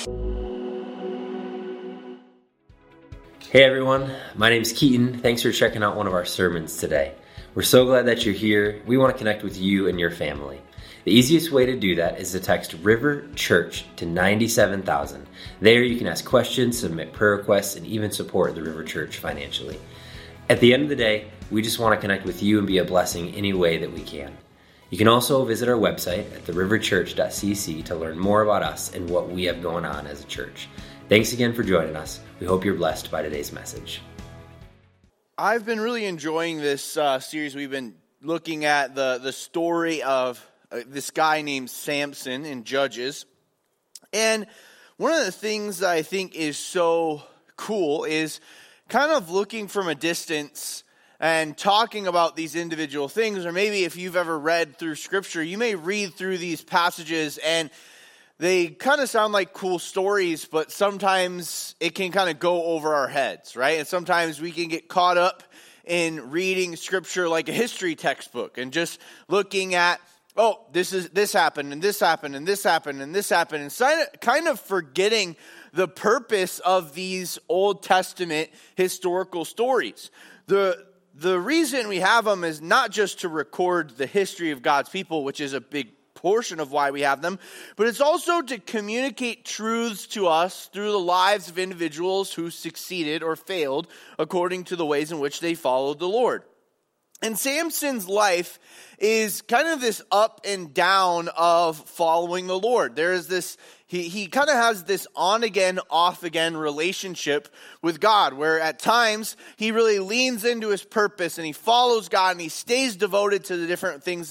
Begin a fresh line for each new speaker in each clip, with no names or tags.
Hey everyone, my name is Keaton. Thanks for checking out one of our sermons today. We're so glad that you're here. We want to connect with you and your family. The easiest way to do that is to text River Church to 97,000. There you can ask questions, submit prayer requests, and even support the River Church financially. At the end of the day, we just want to connect with you and be a blessing any way that we can. You can also visit our website at theriverchurch.cc to learn more about us and what we have going on as a church. Thanks again for joining us. We hope you're blessed by today's message.
I've been really enjoying this series. We've been looking at the story of this guy named Samson in Judges. And one of the things that I think is so cool is kind of looking from a distance and talking about these individual things. Or maybe if you've ever read through Scripture, you may read through these passages and they kind of sound like cool stories, but sometimes it can kind of go over our heads, right? And sometimes we can get caught up in reading Scripture like a history textbook and just looking at, oh, this happened, and this happened, and this happened, and this happened, and kind of forgetting the purpose of these Old Testament historical stories. The reason we have them is not just to record the history of God's people, which is a big portion of why we have them, but it's also to communicate truths to us through the lives of individuals who succeeded or failed according to the ways in which they followed the Lord. And Samson's life is kind of this up and down of following the Lord. There is this, he kind of has this on again, off again relationship with God, where at times he really leans into his purpose and he follows God and he stays devoted to the different things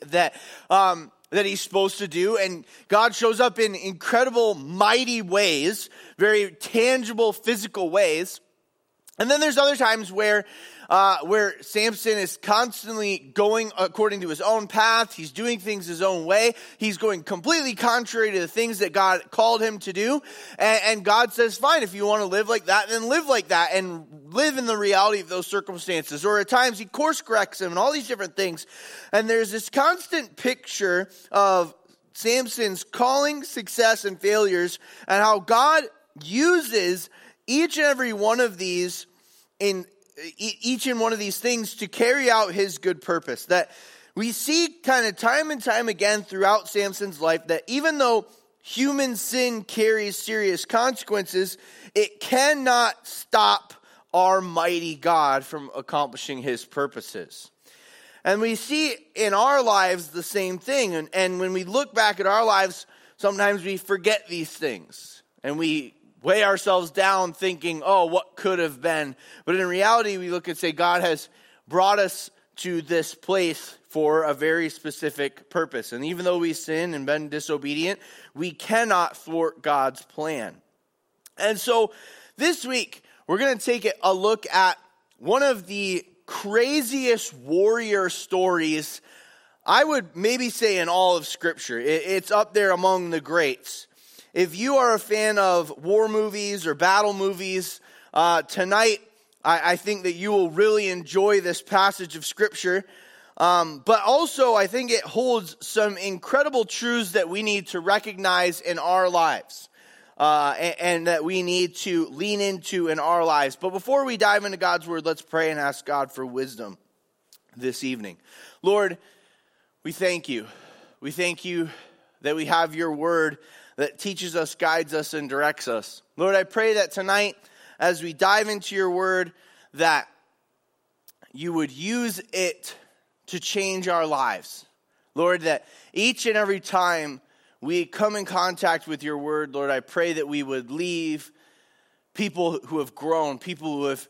that he's supposed to do, and God shows up in incredible, mighty ways, very tangible, physical ways. And then there's other times where Samson is constantly going according to his own path. He's doing things his own way. He's going completely contrary to the things that God called him to do. And God says, fine, if you want to live like that, then live like that and live in the reality of those circumstances. Or at times he course corrects him and all these different things. And there's this constant picture of Samson's calling, success, and failures, and how God uses each and every one of these things to carry out his good purpose. That we see kind of time and time again throughout Samson's life that even though human sin carries serious consequences, it cannot stop our mighty God from accomplishing his purposes. And we see in our lives the same thing. And when we look back at our lives, sometimes we forget these things. And we weigh ourselves down thinking, oh, what could have been? But in reality, we look and say, God has brought us to this place for a very specific purpose. And even though we sin and been disobedient, we cannot thwart God's plan. And so this week, we're going to take a look at one of the craziest warrior stories, I would maybe say in all of Scripture. It's up there among the greats. If you are a fan of war movies or battle movies, tonight I think that you will really enjoy this passage of Scripture. But also I think it holds some incredible truths that we need to recognize in our lives. And that we need to lean into in our lives. But before we dive into God's Word, let's pray and ask God for wisdom this evening. Lord, we thank you. We thank you that we have your Word that teaches us, guides us, and directs us. Lord, I pray that tonight, as we dive into your word, that you would use it to change our lives. Lord, that each and every time we come in contact with your word, Lord, I pray that we would leave people who have grown, people who have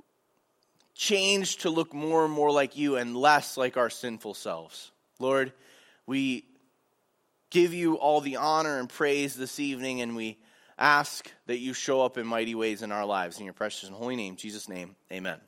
changed to look more and more like you and less like our sinful selves. Lord, we give you all the honor and praise this evening, and we ask that you show up in mighty ways in our lives. In your precious and holy name, Jesus' name, amen.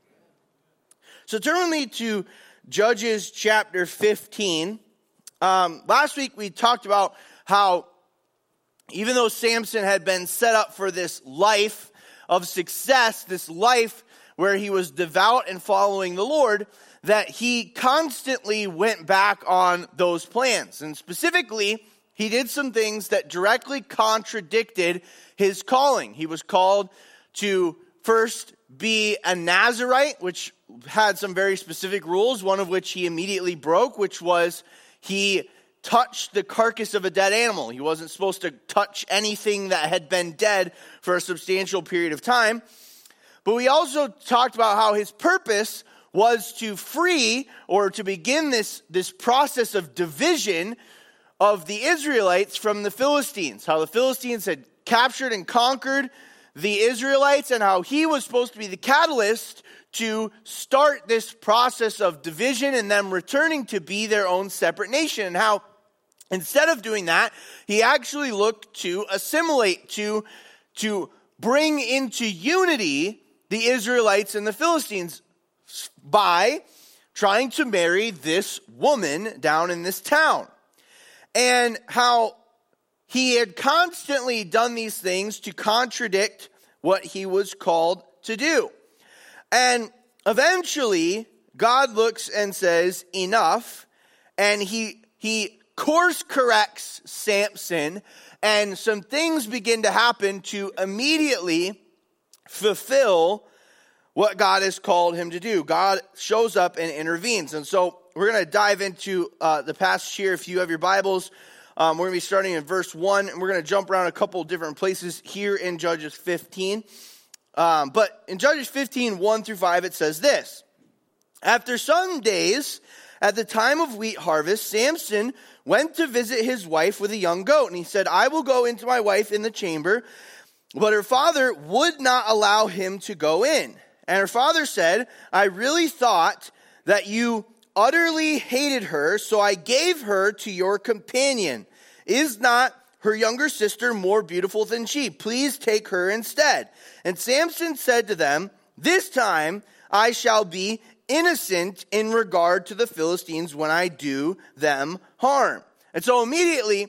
So turn with me to Judges chapter 15. Last week we talked about how even though Samson had been set up for this life of success, this life where he was devout and following the Lord, that he constantly went back on those plans. And specifically, he did some things that directly contradicted his calling. He was called to first be a Nazirite, which had some very specific rules, one of which he immediately broke, which was he touched the carcass of a dead animal. He wasn't supposed to touch anything that had been dead for a substantial period of time. But we also talked about how his purpose was to free or to begin this process of division of the Israelites from the Philistines. How the Philistines had captured and conquered the Israelites, and how he was supposed to be the catalyst to start this process of division and them returning to be their own separate nation. And how instead of doing that, he actually looked to assimilate, to bring into unity the Israelites and the Philistines by trying to marry this woman down in this town. And how he had constantly done these things to contradict what he was called to do. And eventually, God looks and says, enough. And he course corrects Samson. And some things begin to happen to immediately fulfill what God has called him to do. God shows up and intervenes. And so we're going to dive into the passage here. If you have your Bibles, we're going to be starting in verse 1, and we're going to jump around a couple different places here in Judges 15. But in Judges 15, 1 through 5, it says this: After some days, at the time of wheat harvest, Samson went to visit his wife with a young goat. And he said, I will go into my wife in the chamber. But her father would not allow him to go in. And her father said, I really thought that you utterly hated her, so I gave her to your companion. Is not her younger sister more beautiful than she? Please take her instead. And Samson said to them, this time I shall be innocent in regard to the Philistines when I do them harm. And so immediately,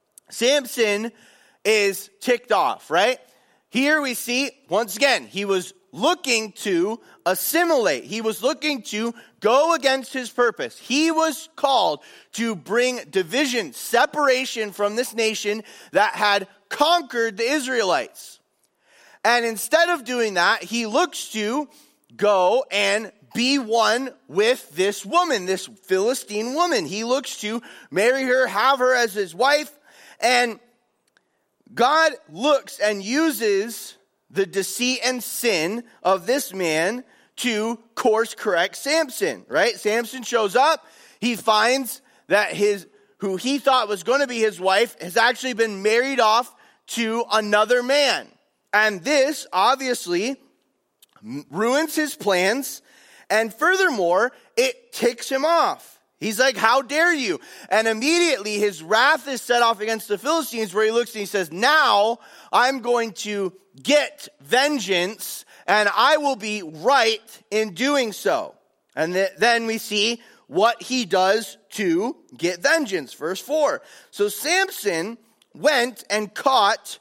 Samson is ticked off, right? Here we see, once again, he was looking to assimilate. He was looking to go against his purpose. He was called to bring division, separation from this nation that had conquered the Israelites. And instead of doing that, he looks to go and be one with this woman, this Philistine woman. He looks to marry her, have her as his wife, and God looks and uses the deceit and sin of this man to course correct Samson, right? Samson shows up. He finds that who he thought was going to be his wife has actually been married off to another man. And this obviously ruins his plans. And furthermore, it ticks him off. He's like, how dare you? And immediately his wrath is set off against the Philistines, where he looks and he says, now I'm going to get vengeance, and I will be right in doing so. And then we see what he does to get vengeance. Verse 4. So Samson went and caught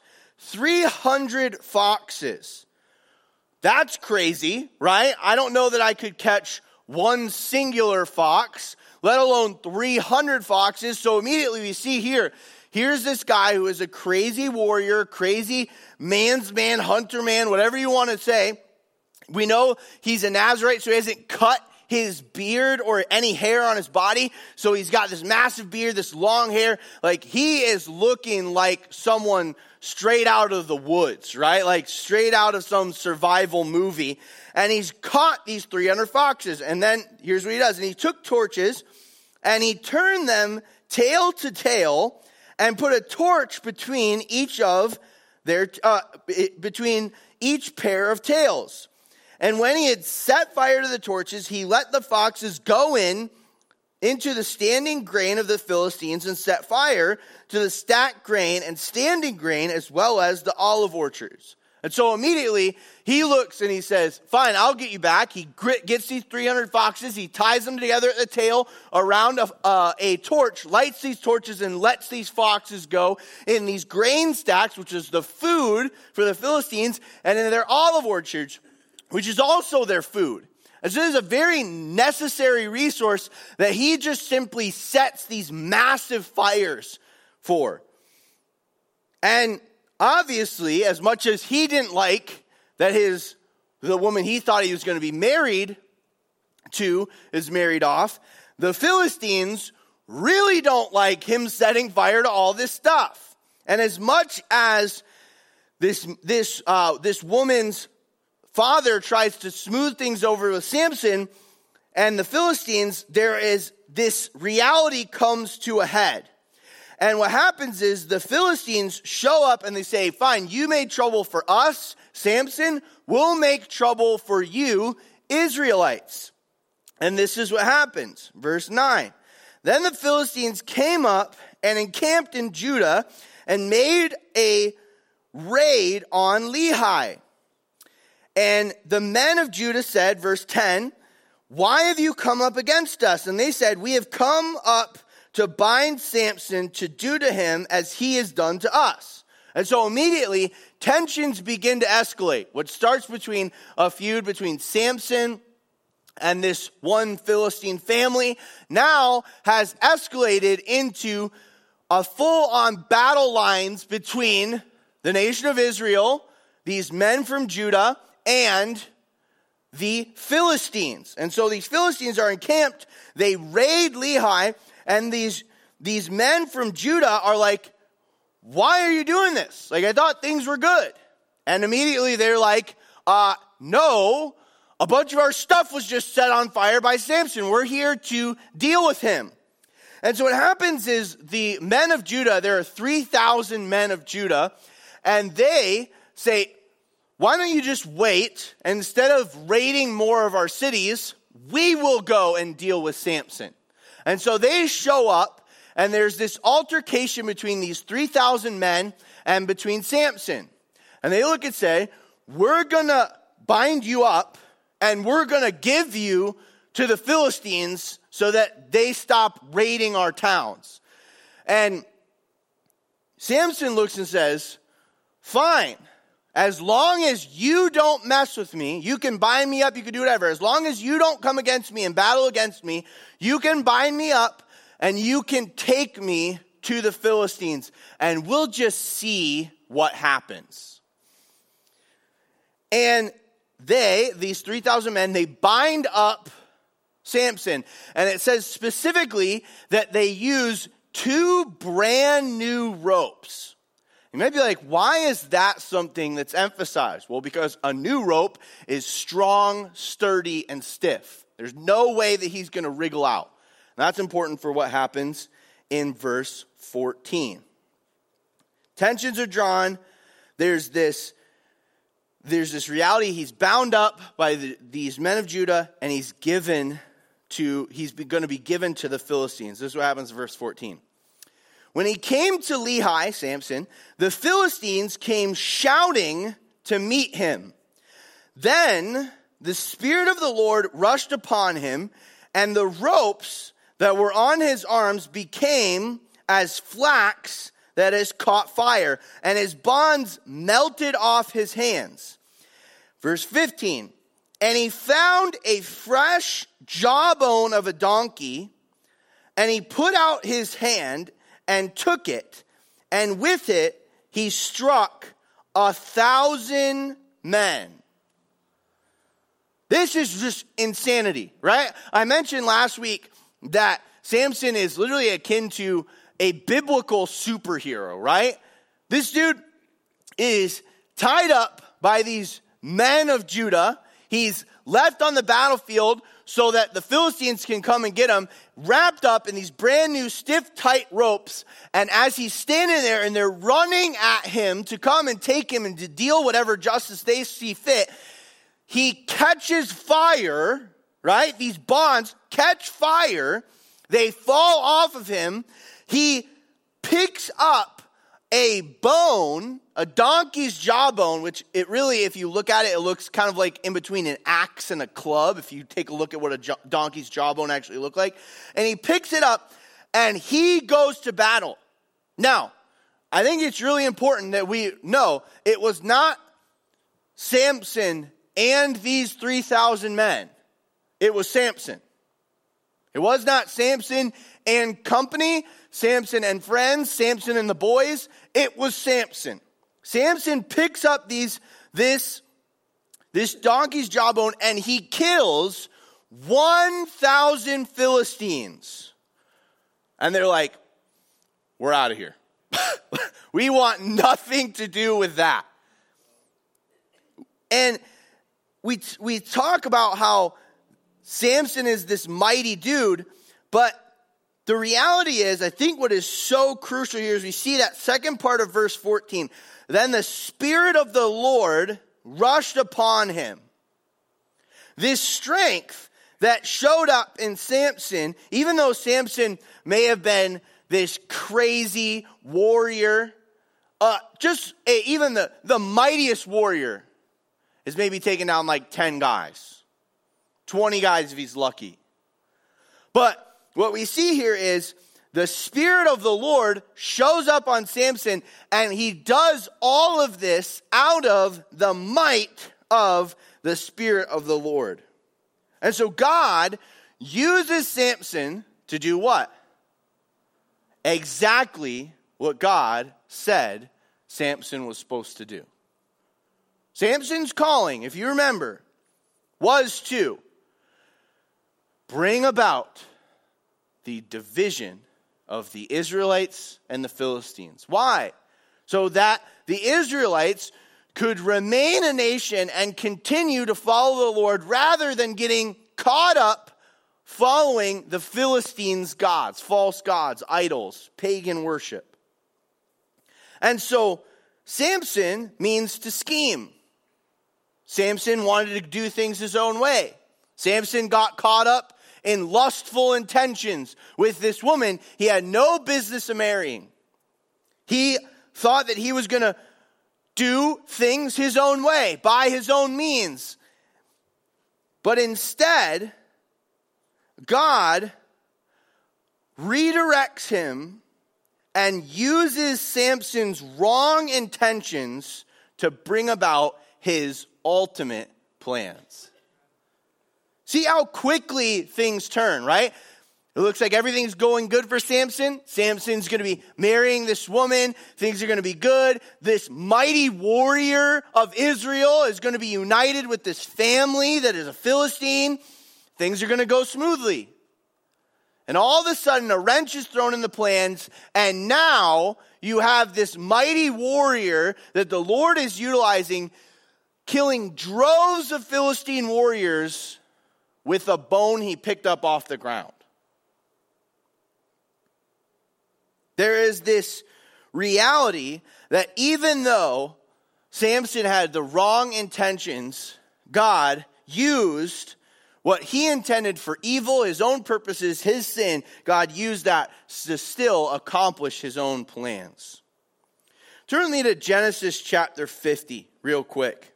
300 foxes. That's crazy, right? I don't know that I could catch one singular fox, let alone 300 foxes. So immediately we see here's this guy who is a crazy warrior, crazy man's man, hunter man, whatever you want to say. We know he's a Nazirite, so he hasn't cut his beard or any hair on his body. So he's got this massive beard, this long hair. Like, he is looking like someone straight out of the woods, right? Like straight out of some survival movie. And he's caught these 300 foxes. And then here's what he does. And he took torches and he turned them tail to tail and put a torch between each of their, between each pair of tails. And when he had set fire to the torches, he let the foxes go into the standing grain of the Philistines and set fire to the stacked grain and standing grain as well as the olive orchards. And so immediately he looks and he says, fine, I'll get you back. He gets these 300 foxes. He ties them together at the tail around a torch, lights these torches and lets these foxes go in these grain stacks, which is the food for the Philistines, and in their olive orchards, which is also their food. And so this is a very necessary resource that he just simply sets these massive fires for. And obviously, as much as he didn't like that the woman he thought he was going to be married to is married off, the Philistines really don't like him setting fire to all this stuff. And as much as this woman's father tries to smooth things over with Samson and the Philistines, this reality comes to a head. And what happens is the Philistines show up and they say, fine, you made trouble for us, Samson, we'll make trouble for you, Israelites. And this is what happens. Verse 9. Then the Philistines came up and encamped in Judah and made a raid on Lehi. And the men of Judah said, verse 10, why have you come up against us? And they said, we have come up to bind Samson to do to him as he has done to us. And so immediately tensions begin to escalate. What starts between a feud between Samson and this one Philistine family now has escalated into a full-on battle lines between the nation of Israel, these men from Judah, and the Philistines. And so these Philistines are encamped, they raid Lehi, and these men from Judah are like, why are you doing this? Like, I thought things were good. And immediately they're like, no, a bunch of our stuff was just set on fire by Samson. We're here to deal with him. And so what happens is the men of Judah, there are 3,000 men of Judah, and they say, why don't you just wait, and instead of raiding more of our cities, we will go and deal with Samson. And so they show up, and there's this altercation between these 3,000 men and between Samson. And they look and say, we're going to bind you up, and we're going to give you to the Philistines so that they stop raiding our towns. And Samson looks and says, fine, as long as you don't mess with me, you can bind me up, you can do whatever. As long as you don't come against me and battle against me, you can bind me up and you can take me to the Philistines and we'll just see what happens. And these 3,000 men, they bind up Samson. And it says specifically that they use 2 brand new ropes. You might be like, why is that something that's emphasized? Well, because a new rope is strong, sturdy, and stiff. There's no way that he's going to wriggle out. And that's important for what happens in verse 14. Tensions are drawn. There's this reality. He's bound up by these men of Judah, and he's going to be given to the Philistines. This is what happens in verse 14. When he came to Lehi, Samson, the Philistines came shouting to meet him. Then the Spirit of the Lord rushed upon him, and the ropes that were on his arms became as flax that has caught fire, and his bonds melted off his hands. Verse 15, and he found a fresh jawbone of a donkey, and he put out his hand and took it, and with it he struck 1,000 men. This is just insanity, right? I mentioned last week that Samson is literally akin to a biblical superhero, right? This dude is tied up by these men of Judah. He's left on the battlefield so that the Philistines can come and get him, wrapped up in these brand new stiff, tight ropes. And as he's standing there and they're running at him to come and take him and to deal whatever justice they see fit, he catches fire, right? These bonds catch fire. They fall off of him. He picks up a bone, a donkey's jawbone, which it really, if you look at it, it looks kind of like in between an axe and a club, if you take a look at what a donkey's jawbone actually looked like. And he picks it up, and he goes to battle. Now, I think it's really important that we know it was not Samson and these 3,000 men. It was Samson. It was not Samson and company. Samson and friends, Samson and the boys, it was Samson. Samson picks up this donkey's jawbone and he kills 1,000 Philistines. And they're like, we're out of here. We want nothing to do with that. And we talk about how Samson is this mighty dude, but the reality is, I think what is so crucial here is we see that second part of verse 14. Then the Spirit of the Lord rushed upon him. This strength that showed up in Samson, even though Samson may have been this crazy warrior, even the mightiest warrior is maybe taking down like 10 guys, 20 guys if he's lucky. But what we see here is the Spirit of the Lord shows up on Samson, and he does all of this out of the might of the Spirit of the Lord. And so God uses Samson to do what? Exactly what God said Samson was supposed to do. Samson's calling, if you remember, was to bring about the division of the Israelites and the Philistines. Why? So that the Israelites could remain a nation and continue to follow the Lord rather than getting caught up following the Philistines' gods, false gods, idols, pagan worship. And so Samson means to scheme. Samson wanted to do things his own way. Samson got caught up in lustful intentions with this woman he had no business marrying. He thought that he was going to do things his own way, by his own means. But instead, God redirects him and uses Samson's wrong intentions to bring about his ultimate plans. See how quickly things turn, right? It looks like everything's going good for Samson. Samson's going to be marrying this woman. Things are going to be good. This mighty warrior of Israel is going to be united with this family that is a Philistine. Things are going to go smoothly. And all of a sudden, a wrench is thrown in the plans, and now you have this mighty warrior that the Lord is utilizing, killing droves of Philistine warriors with a bone he picked up off the ground. There is this reality that even though Samson had the wrong intentions, God used what he intended for evil, his own purposes, his sin. God used that to still accomplish his own plans. Turn with me to Genesis chapter 50 real quick.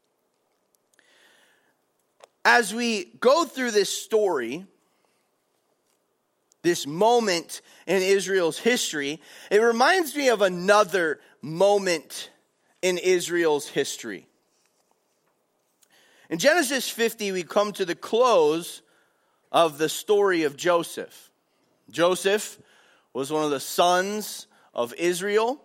As we go through this story, this moment in Israel's history, it reminds me of another moment in Israel's history. In Genesis 50, we come to the close of the story of Joseph. Joseph was one of the sons of Israel,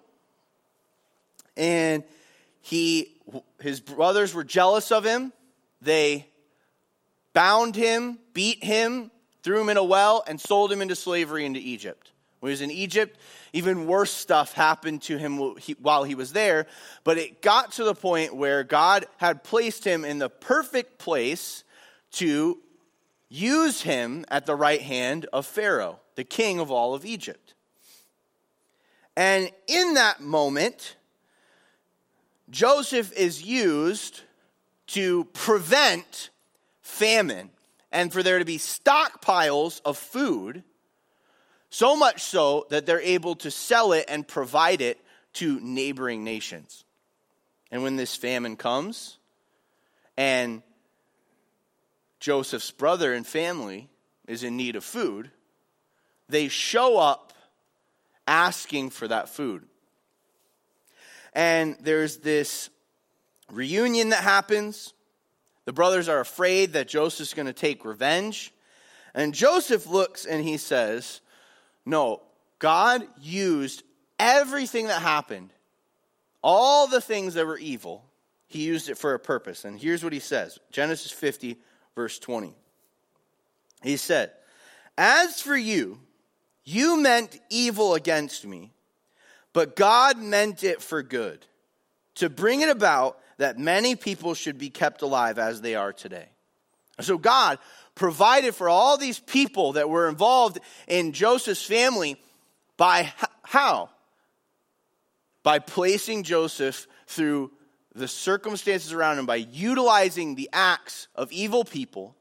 and his brothers were jealous of him. They bound him, beat him, threw him in a well, and sold him into slavery into Egypt. When he was in Egypt, even worse stuff happened to him while he was there. But it got to the point where God had placed him in the perfect place to use him at the right hand of Pharaoh, the king of all of Egypt. And in that moment, Joseph is used to prevent famine and for there to be stockpiles of food, so much so that they're able to sell it and provide it to neighboring nations. And when this famine comes, and Joseph's brother and family is in need of food, they show up asking for that food. And there's this reunion that happens. The brothers are afraid that Joseph's going to take revenge. And Joseph looks and he says, no, God used everything that happened, all the things that were evil, he used it for a purpose. And here's what he says. Genesis 50, verse 20. He said, "As for you, you meant evil against me, but God meant it for good, to bring it about that many people should be kept alive as they are today." So God provided for all these people that were involved in Joseph's family by how? By placing Joseph through the circumstances around him, by utilizing the acts of evil people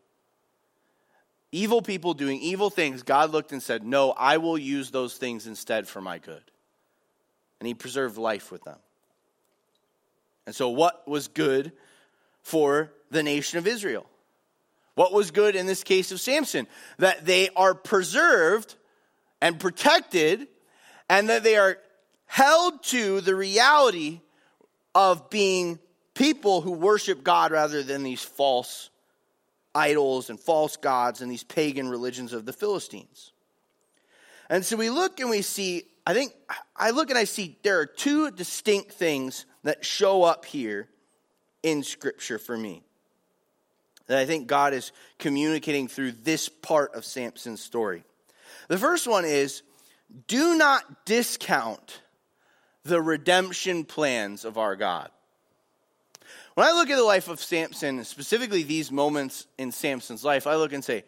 doing evil things. God looked and said, "No, I will use those things instead for my good." And he preserved life with them. And so what was good for the nation of Israel? What was good in this case of Samson? That they are preserved and protected, and that they are held to the reality of being people who worship God rather than these false idols and false gods and these pagan religions of the Philistines. And so we look and we see, I see there are two distinct things that show up here in Scripture for me, that I think God is communicating through this part of Samson's story. The first one is, do not discount the redemption plans of our God. When I look at the life of Samson, specifically these moments in Samson's life, I look and say,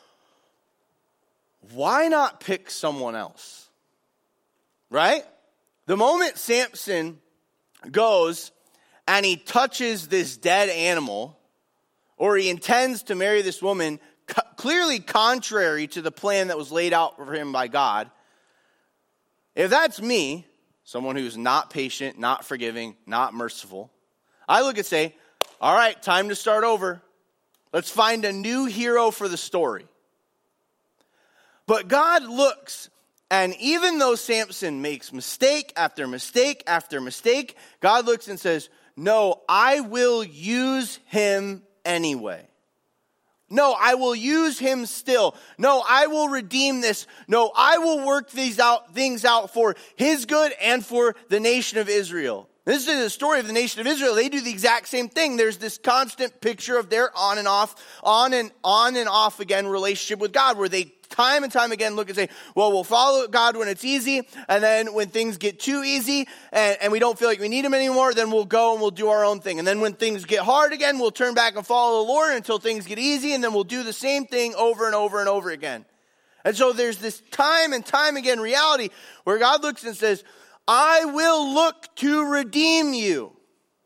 why not pick someone else? Right? The moment Samson goes and he touches this dead animal, or he intends to marry this woman, clearly contrary to the plan that was laid out for him by God, if that's me, someone who's not patient, not forgiving, not merciful, I look and say, all right, time to start over. Let's find a new hero for the story. But God looks, and even though Samson makes mistake after mistake after mistake, God looks and says, no, I will use him anyway. No, I will use him still. No, I will redeem this. No, I will work things out for his good and for the nation of Israel. This is the story of the nation of Israel. They do the exact same thing. There's this constant picture of their on and off again relationship with God, where they time and time again look and say, well, we'll follow God when it's easy, and then when things get too easy and we don't feel like we need him anymore, then we'll go and we'll do our own thing. And then when things get hard again, we'll turn back and follow the Lord until things get easy, and then we'll do the same thing over and over and over again. And so there's this time and time again reality where God looks and says, I will look to redeem you.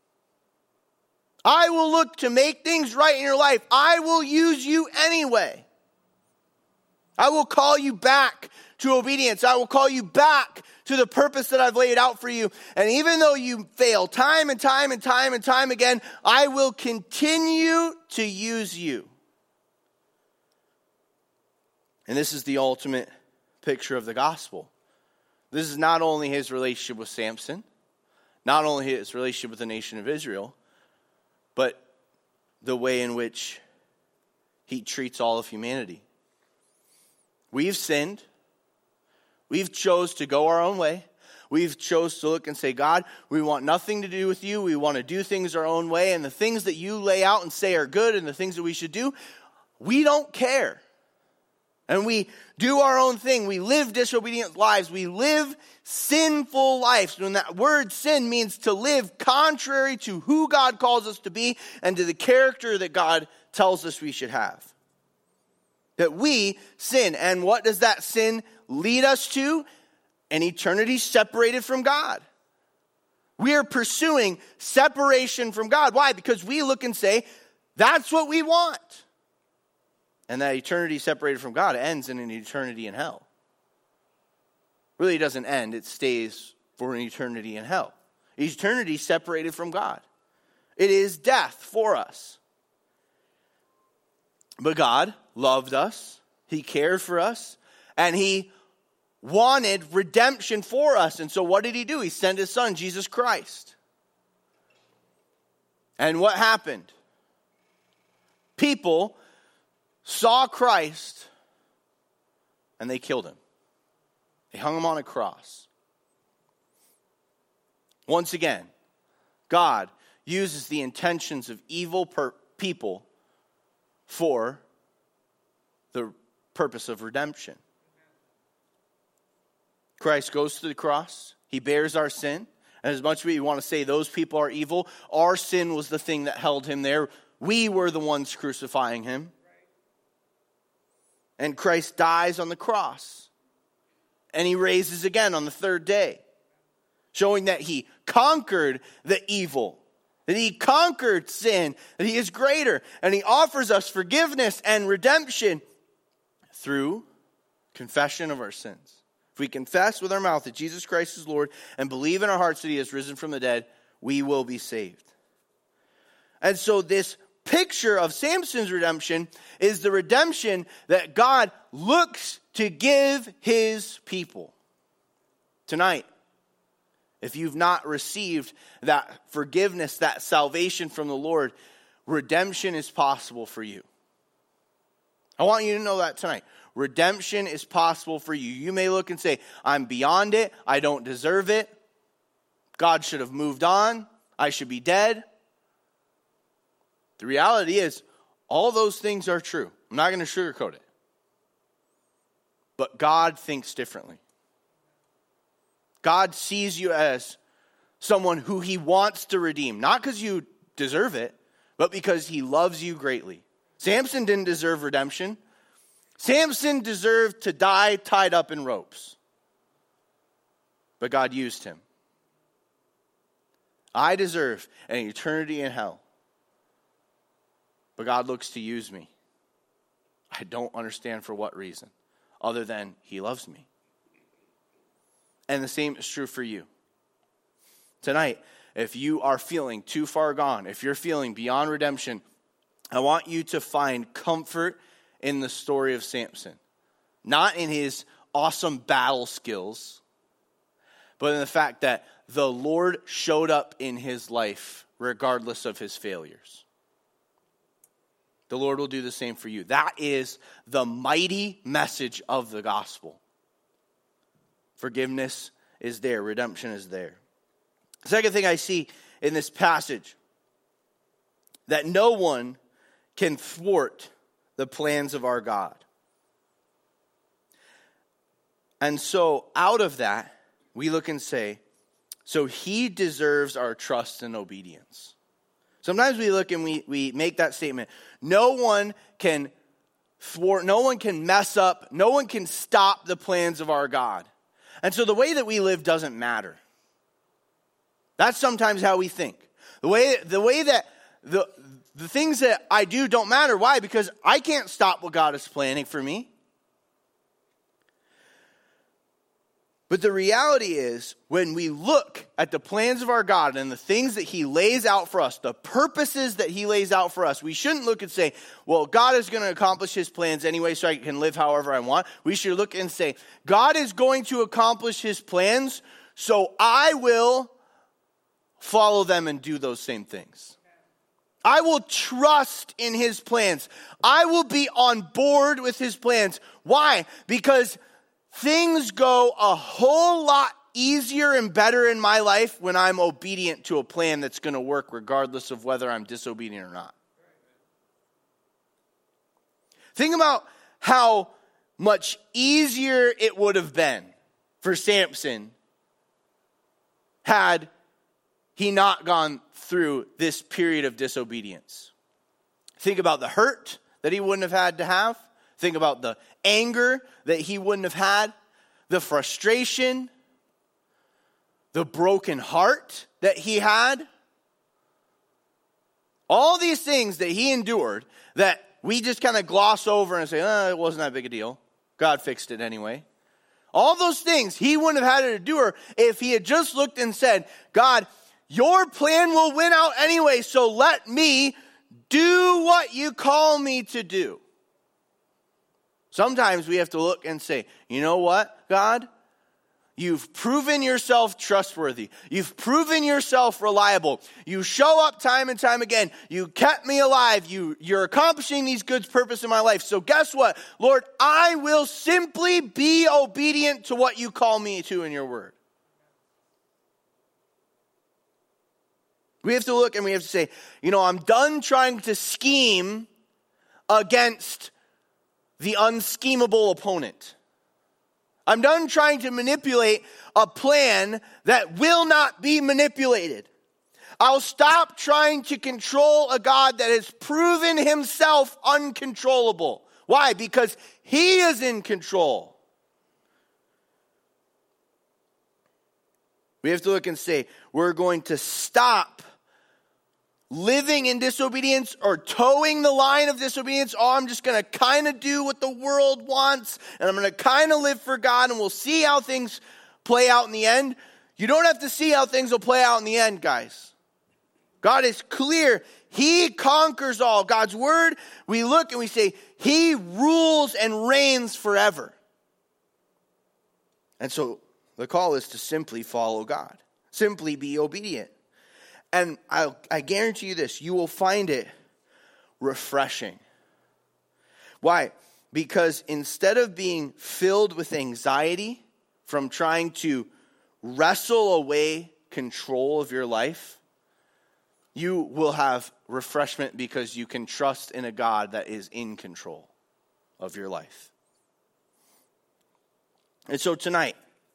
I will look to make things right in your life. I will use you anyway. I will call you back to obedience. I will call you back to the purpose that I've laid out for you. And even though you fail time and time and time and time again, I will continue to use you. And this is the ultimate picture of the gospel. This is not only his relationship with Samson, not only his relationship with the nation of Israel, but the way in which he treats all of humanity. We've sinned. We've chose to go our own way. We've chose to look and say, God, we want nothing to do with you. We want to do things our own way. And the things that you lay out and say are good and the things that we should do, we don't care. And we do our own thing. We live disobedient lives. We live sinful lives. When that word sin means to live contrary to who God calls us to be and to the character that God tells us we should have. That we sin. And what does that sin lead us to? An eternity separated from God. We are pursuing separation from God. Why? Because we look and say, that's what we want. And that eternity separated from God ends in an eternity in hell. Really, it doesn't end. It stays for an eternity in hell. Eternity separated from God. It is death for us. But God loved us. He cared for us. And he wanted redemption for us. And so what did he do? He sent his son, Jesus Christ. And what happened? People saw Christ and they killed him. They hung him on a cross. Once again, God uses the intentions of evil people for the purpose of redemption. Christ goes to the cross. He bears our sin. And as much as we want to say those people are evil, our sin was the thing that held him there. We were the ones crucifying him. And Christ dies on the cross. And he raises again on the third day, showing that he conquered the evil, that he conquered sin, that he is greater. And he offers us forgiveness and redemption through confession of our sins. If we confess with our mouth that Jesus Christ is Lord and believe in our hearts that he has risen from the dead, we will be saved. And so this picture of Samson's redemption is the redemption that God looks to give his people. Tonight, if you've not received that forgiveness, that salvation from the Lord, redemption is possible for you. I want you to know that tonight. Redemption is possible for you. You may look and say, I'm beyond it. I don't deserve it. God should have moved on. I should be dead. The reality is, all those things are true. I'm not going to sugarcoat it. But God thinks differently. God sees you as someone who he wants to redeem. Not because you deserve it, but because he loves you greatly. Samson didn't deserve redemption. Samson deserved to die tied up in ropes. But God used him. I deserve an eternity in hell. But God looks to use me. I don't understand for what reason, other than he loves me. And the same is true for you. Tonight, if you are feeling too far gone, if you're feeling beyond redemption, I want you to find comfort in the story of Samson. Not in his awesome battle skills, but in the fact that the Lord showed up in his life regardless of his failures. The Lord will do the same for you. That is the mighty message of the gospel. Forgiveness is there. Redemption is there. The second thing I see in this passage, that no one can thwart the plans of our God. And so out of that, we look and say, so he deserves our trust and obedience. Sometimes we look and we make that statement. No one can thwart, no one can mess up, no one can stop the plans of our God. And so the way that we live doesn't matter. That's sometimes how we think. The way that the things that I do don't matter. Why? Because I can't stop what God is planning for me. But the reality is, when we look at the plans of our God and the things that he lays out for us, the purposes that he lays out for us, we shouldn't look and say, well, God is going to accomplish his plans anyway, so I can live however I want. We should look and say, God is going to accomplish his plans, so I will follow them and do those same things. I will trust in his plans. I will be on board with his plans. Why? Because things go a whole lot easier and better in my life when I'm obedient to a plan that's going to work regardless of whether I'm disobedient or not. Think about how much easier it would have been for Samson had he not gone through this period of disobedience. Think about the hurt that he wouldn't have had to have. Think about the anger that he wouldn't have had, the frustration, the broken heart that he had. All these things that he endured that we just kind of gloss over and say, it wasn't that big a deal. God fixed it anyway. All those things he wouldn't have had to endure if he had just looked and said, God, your plan will win out anyway, so let me do what you call me to do. Sometimes we have to look and say, you know what, God? You've proven yourself trustworthy. You've proven yourself reliable. You show up time and time again. You kept me alive. You're accomplishing these good purposes in my life. So guess what? Lord, I will simply be obedient to what you call me to in your word. We have to look and we have to say, I'm done trying to scheme against the unschemable opponent. I'm done trying to manipulate a plan that will not be manipulated. I'll stop trying to control a God that has proven himself uncontrollable. Why? Because he is in control. We have to look and say, we're going to stop living in disobedience or towing the line of disobedience. I'm just going to kind of do what the world wants, and I'm going to kind of live for God, and we'll see how things play out in the end. You don't have to see how things will play out in the end, guys. God is clear. He conquers all. God's word, we look and we say, he rules and reigns forever. And so the call is to simply follow God. Simply be obedient. And I guarantee you this, you will find it refreshing. Why? Because instead of being filled with anxiety from trying to wrestle away control of your life, you will have refreshment because you can trust in a God that is in control of your life. And so tonight,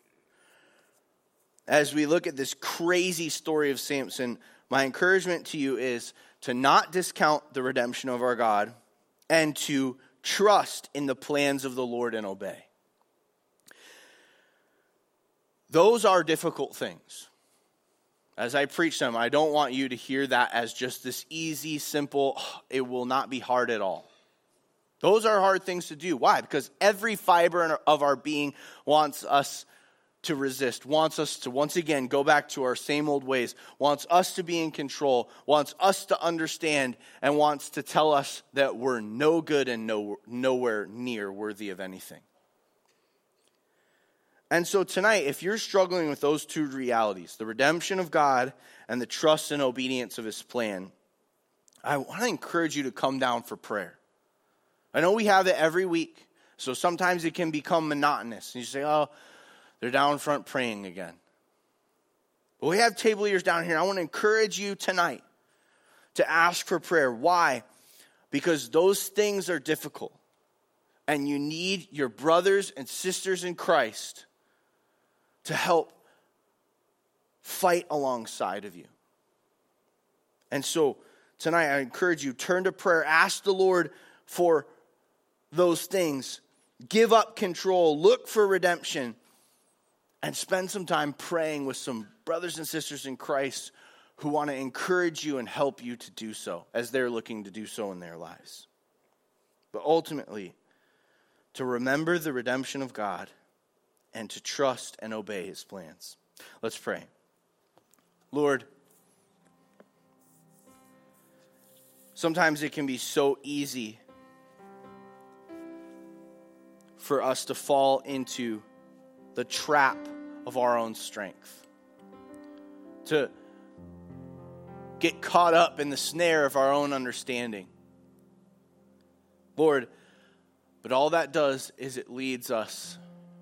as we look at this crazy story of Samson, my encouragement to you is to not discount the redemption of our God and to trust in the plans of the Lord and obey. Those are difficult things. As I preach them, I don't want you to hear that as just this easy, simple, it will not be hard at all. Those are hard things to do. Why? Because every fiber of our being wants us to resist, wants us to once again go back to our same old ways, wants us to be in control, wants us to understand, and wants to tell us that we're no good and nowhere near worthy of anything. And so tonight, if you're struggling with those two realities, the redemption of God and the trust and obedience of his plan, I want to encourage you to come down for prayer. I know we have it every week, so sometimes it can become monotonous. And you say, they're down front praying again. But we have table leaders down here. I want to encourage you tonight to ask for prayer. Why? Because those things are difficult. And you need your brothers and sisters in Christ to help fight alongside of you. And so tonight I encourage you, turn to prayer. Ask the Lord for those things. Give up control. Look for redemption. And spend some time praying with some brothers and sisters in Christ who want to encourage you and help you to do so as they're looking to do so in their lives. But ultimately, to remember the redemption of God and to trust and obey his plans. Let's pray. Lord, sometimes it can be so easy for us to fall into the trap of our own strength, to get caught up in the snare of our own understanding. Lord, but all that does is it leads us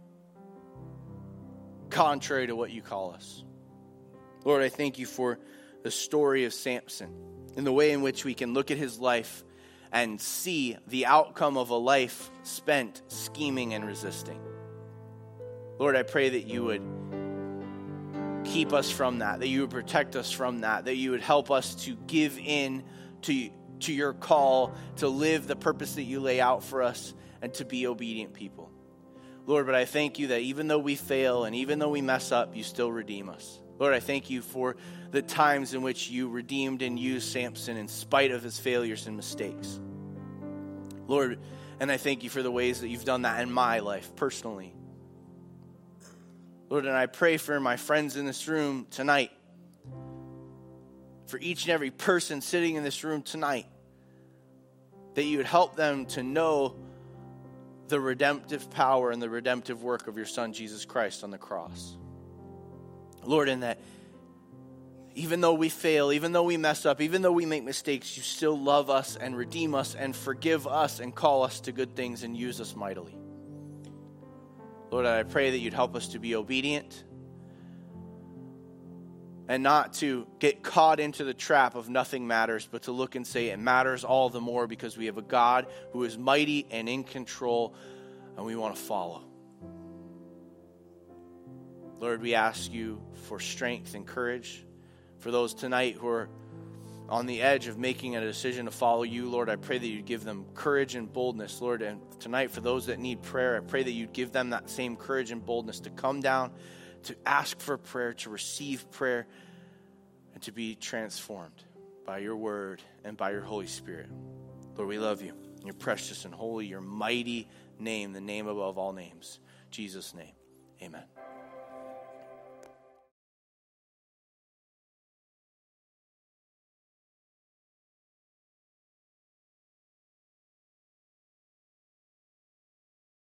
contrary to what you call us. Lord, I thank you for the story of Samson and the way in which we can look at his life and see the outcome of a life spent scheming and resisting. Lord, I pray that you would keep us from that you would protect us from that you would help us to give in to your call, to live the purpose that you lay out for us, and to be obedient people. Lord, but I thank you that even though we fail and even though we mess up, you still redeem us. Lord, I thank you for the times in which you redeemed and used Samson in spite of his failures and mistakes. Lord, and I thank you for the ways that you've done that in my life personally. Lord, and I pray for my friends in this room tonight, for each and every person sitting in this room tonight, that you would help them to know the redemptive power and the redemptive work of your Son, Jesus Christ, on the cross. Lord, in that even though we fail, even though we mess up, even though we make mistakes, you still love us and redeem us and forgive us and call us to good things and use us mightily. Lord, I pray that you'd help us to be obedient and not to get caught into the trap of nothing matters, but to look and say it matters all the more because we have a God who is mighty and in control, and we want to follow. Lord, we ask you for strength and courage. For those tonight who are on the edge of making a decision to follow you, Lord, I pray that you'd give them courage and boldness, Lord. And tonight, for those that need prayer, I pray that you'd give them that same courage and boldness to come down, to ask for prayer, to receive prayer, and to be transformed by your word and by your Holy Spirit. Lord, we love you. In your precious and holy, your mighty name, the name above all names. In Jesus' name, amen.